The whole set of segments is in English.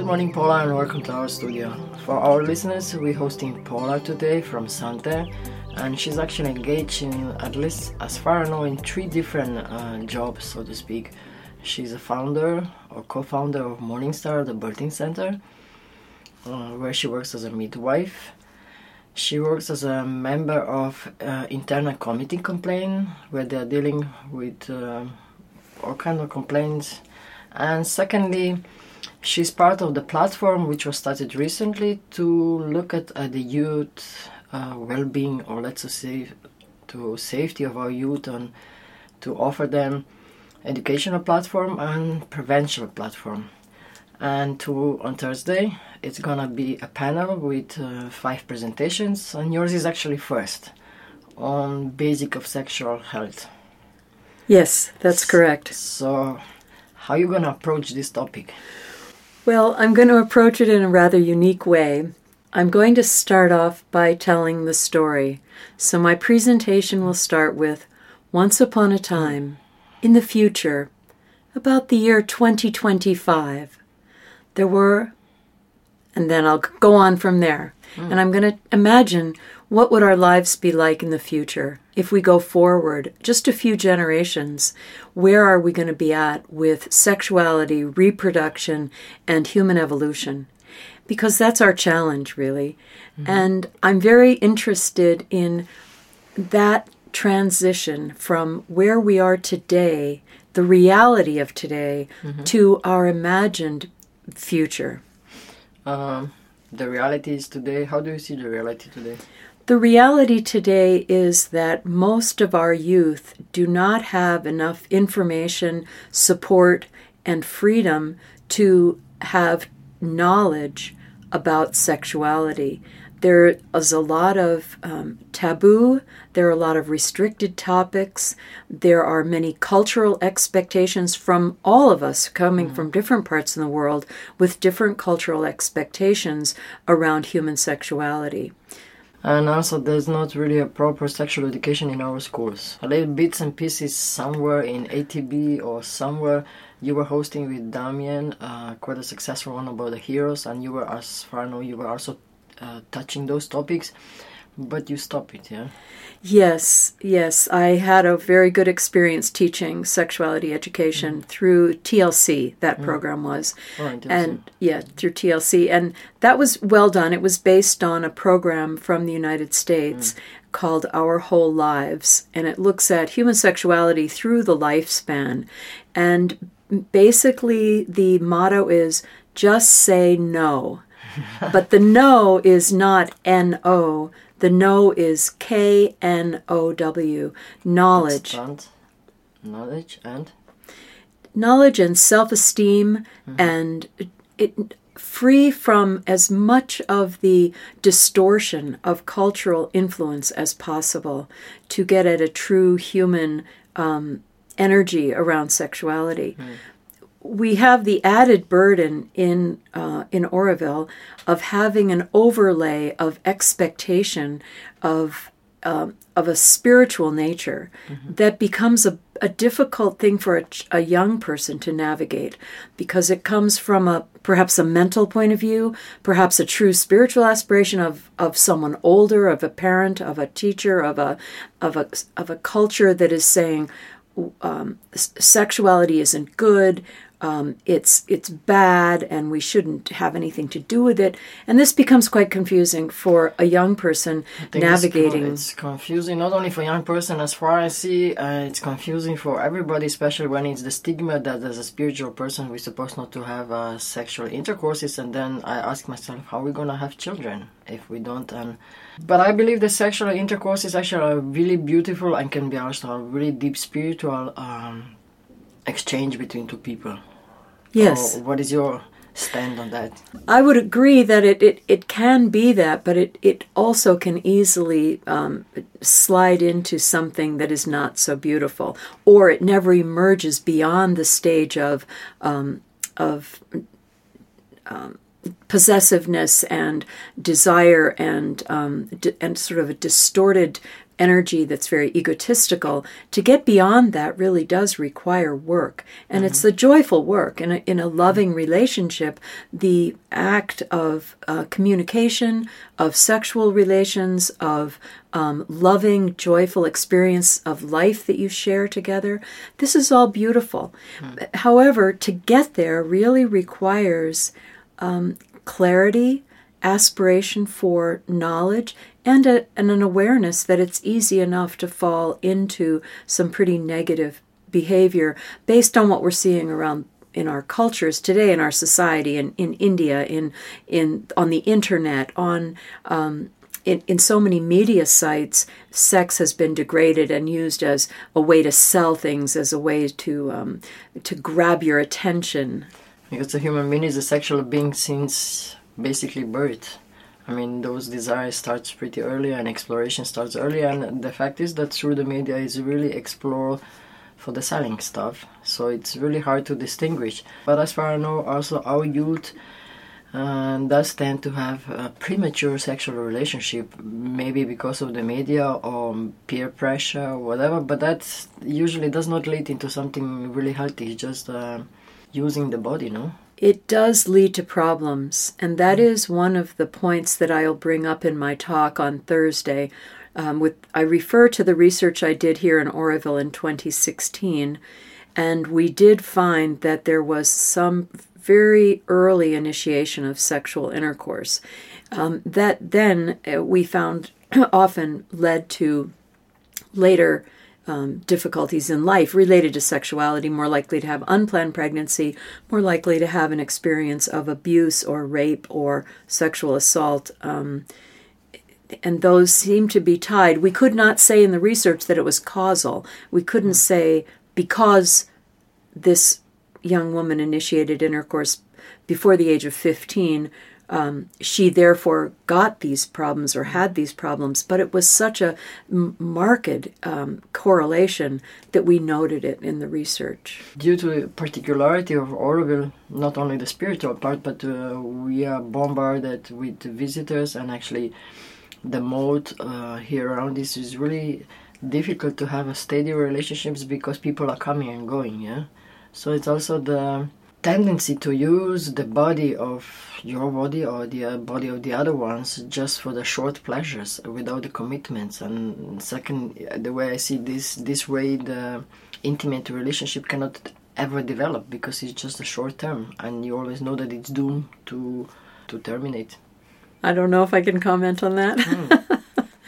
morning, Paula, and welcome to our studio. For our listeners, we're hosting Paula today from Santander, and she's actually engaged in, at least as far as I know, in 3 different jobs, so to speak. She's a founder or co-founder of Morningstar, the birthing center, where she works as a midwife. She works as a member of internal committee complaint, where they're dealing with all kinds of complaints. And secondly, she's part of the platform which was started recently to look at the youth well-being, or let's say to safety of our youth, and to offer them educational platform and prevention platform. And on Thursday, it's gonna be a panel with 5 presentations, and yours is actually first on basic of sexual health. Yes, that's correct. So, how are you gonna approach this topic? Well, I'm going to approach it in a rather unique way. I'm going to start off by telling the story. So my presentation will start with, once upon a time, in the future, about the year 2025, there were, and then I'll go on from there. And I'm going to imagine what would our lives be like in the future if we go forward just a few generations. Where are we going to be at with sexuality, reproduction, and human evolution? Because that's our challenge, really. And I'm very interested in that transition from where we are today, the reality of today, to our imagined future. The reality is today. How do you see the reality today? The reality today is that most of our youth do not have enough information, support, and freedom to have knowledge about sexuality. There is a lot of taboo. There are a lot of restricted topics. There are many cultural expectations from all of us coming from different parts of the world with different cultural expectations around human sexuality. And also, there's not really a proper sexual education in our schools. A little bits and pieces somewhere in ATB or somewhere. You were hosting with Damien, quite a successful one about the heroes, and you were, as far as I know, you were also touching those topics, but you stopped it, yeah? Yes. I had a very good experience teaching sexuality education through TLC, that program was. And through TLC. And that was well done. It was based on a program from the United States called Our Whole Lives. And it looks at human sexuality through the lifespan. And basically the motto is just say no. But the no is not N-O. The no is K-N-O-W. Knowledge. Knowledge and self-esteem, and free from as much of the distortion of cultural influence as possible to get at a true human energy around sexuality. We have the added burden in Oroville of having an overlay of expectation of a spiritual nature that becomes a difficult thing for a young person to navigate, because it comes from perhaps a mental point of view, perhaps a true spiritual aspiration of someone older, of a parent, of a teacher, of a culture that is saying sexuality isn't good. It's bad, and we shouldn't have anything to do with it. And this becomes quite confusing for a young person navigating. It's confusing not only for a young person, as far as I see, it's confusing for everybody, especially when it's the stigma that as a spiritual person we're supposed not to have sexual intercourses. And then I ask myself, how are we going to have children if we don't? But I believe the sexual intercourse is actually really beautiful and can be also a really deep spiritual exchange between 2 people. Yes. What is your stand on that? I would agree that it can be that, but it also can easily slide into something that is not so beautiful, or it never emerges beyond the stage of possessiveness and desire and sort of a distorted energy that's very egotistical. To get beyond that really does require work. And it's the joyful work. In a loving relationship, the act of communication, of sexual relations, of loving, joyful experience of life that you share together, this is all beautiful. However, to get there really requires clarity, aspiration for knowledge, and an awareness that it's easy enough to fall into some pretty negative behavior based on what we're seeing around in our cultures today, in our society, in India, on the internet, in so many media sites. Sex has been degraded and used as a way to sell things, as a way to grab your attention. Because the human being is a sexual being since basically birth. I mean, those desires starts pretty early and exploration starts early, and the fact is that through the media is really explore for the selling stuff, so it's really hard to distinguish. But as far as I know, also our youth does tend to have a premature sexual relationship, maybe because of the media or peer pressure or whatever, but that usually does not lead into something really healthy. It's just using the body, no? It does lead to problems, and that is one of the points that I'll bring up in my talk on Thursday. I refer to the research I did here in Oroville in 2016, and we did find that there was some very early initiation of sexual intercourse that then we found often led to later difficulties in life related to sexuality, more likely to have unplanned pregnancy, more likely to have an experience of abuse or rape or sexual assault. And those seem to be tied. We could not say in the research that it was causal. We couldn't say because this young woman initiated intercourse before the age of 15, she therefore got these problems or had these problems, but it was such a marked correlation that we noted it in the research. Due to the particularity of Oroville, not only the spiritual part, but we are bombarded with visitors, and actually the mode here around this is really difficult to have a steady relationships because people are coming and going, yeah? So it's also the tendency to use the body of your body or the body of the other ones just for the short pleasures without the commitments. And second, the way I see this way the intimate relationship cannot ever develop because it's just a short term and you always know that it's doomed to terminate. I don't know if I can comment on that.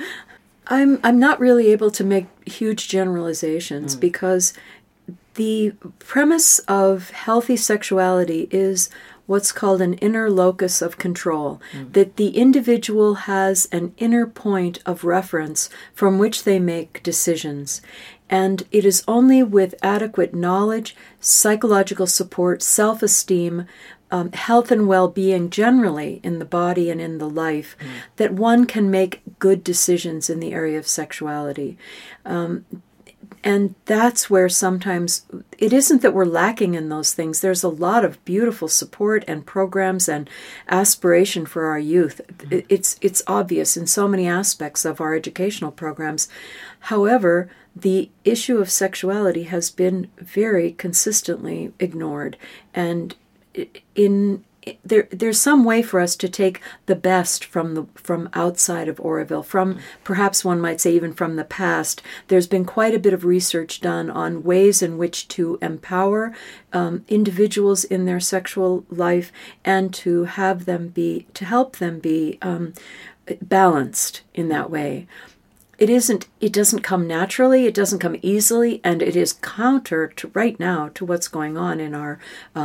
I'm not really able to make huge generalizations because the premise of healthy sexuality is what's called an inner locus of control, that the individual has an inner point of reference from which they make decisions. And it is only with adequate knowledge, psychological support, self-esteem, health and well-being generally in the body and in the life that one can make good decisions in the area of sexuality. And that's where sometimes it isn't that we're lacking in those things. There's a lot of beautiful support and programs and aspiration for our youth. It's obvious in so many aspects of our educational programs. However, the issue of sexuality has been very consistently ignored. And there's some way for us to take the best from outside of Oroville, from perhaps one might say even from the past. There's been quite a bit of research done on ways in which to empower individuals in their sexual life and to help them be balanced in that way. It doesn't come naturally, it doesn't come easily, and it is counter to right now to what's going on in our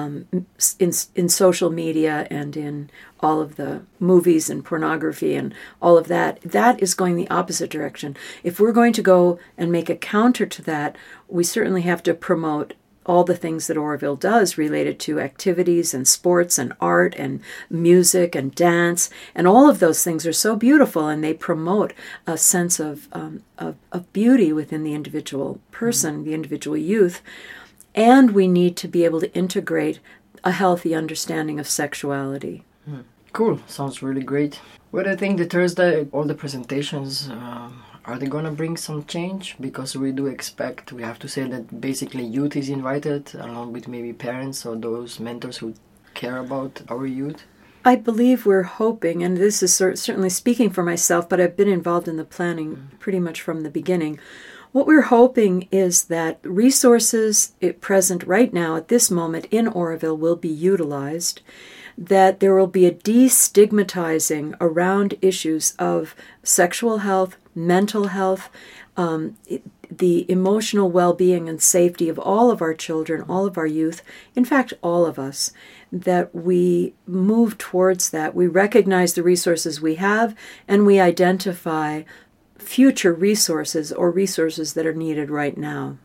in social media and in all of the movies and pornography and all of that. That is going the opposite direction. If we're going to go and make a counter to that, we certainly have to promote all the things that Oroville does related to activities and sports and art and music and dance. And all of those things are so beautiful, and they promote a sense of beauty within the individual person, the individual youth. And we need to be able to integrate a healthy understanding of sexuality. Cool. Sounds really great. Well, I think the Thursday, all the presentations are they gonna bring some change? Because we do expect, we have to say that basically youth is invited along with maybe parents or those mentors who care about our youth. I believe we're hoping, and this is certainly speaking for myself, but I've been involved in the planning pretty much from the beginning. What we're hoping is that resources present right now at this moment in Oroville will be utilized, that there will be a destigmatizing around issues of sexual health, mental health, the emotional well-being and safety of all of our children, all of our youth, in fact, all of us, that we move towards that. We recognize the resources we have, and we identify future resources or resources that are needed right now.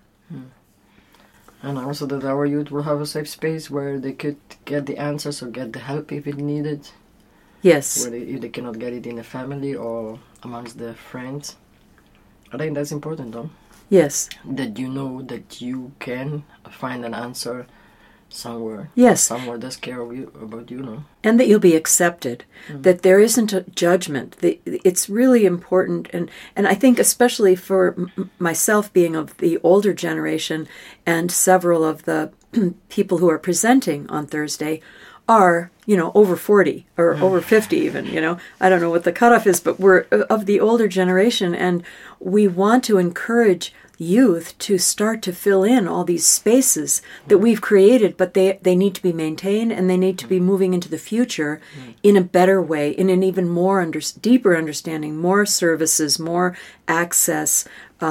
And also that our youth will have a safe space where they could get the answers or get the help if it needed. Yes. If they cannot get it in the family or amongst their friends. I think that's important, though. Yes. That you know that you can find an answer somewhere. Yes. Somewhere that's care about you, no? And that you'll be accepted. That there isn't a judgment. It's really important. And I think especially for myself being of the older generation and several of the people who are presenting on Thursday are, over 40 or over 50 even, I don't know what the cutoff is, but we're of the older generation, and we want to encourage youth to start to fill in all these spaces that we've created, but they need to be maintained, and they need to be moving into the future in a better way, in an even more deeper understanding, more services, more access,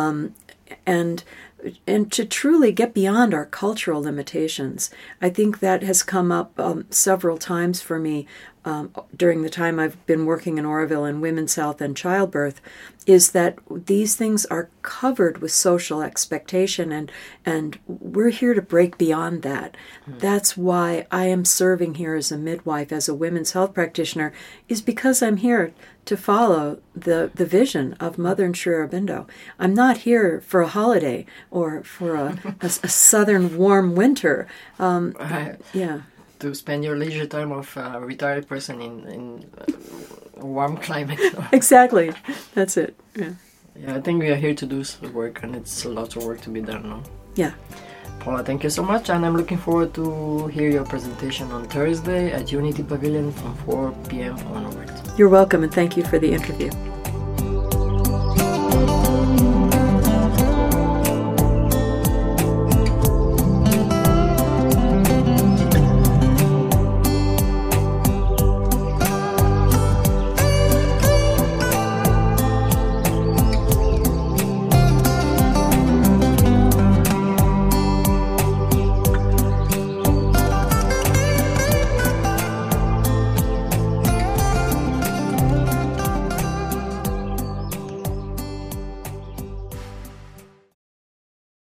and to truly get beyond our cultural limitations. I think that has come up several times for me during the time I've been working in Oroville in women's health and childbirth, is that these things are covered with social expectation, and we're here to break beyond that. That's why I am serving here as a midwife, as a women's health practitioner, is because I'm here to follow the vision of Mother and Sri Aurobindo. I'm not here for a holiday or for a southern warm winter. Yeah. To spend your leisure time of a retired person in a warm climate. Exactly. That's it. Yeah. Yeah, I think we are here to do some work, and it's a lot of work to be done now. Yeah. Paula, thank you so much, and I'm looking forward to hear your presentation on Thursday at Unity Pavilion from 4 p.m. onwards. You're welcome, and thank you for the interview.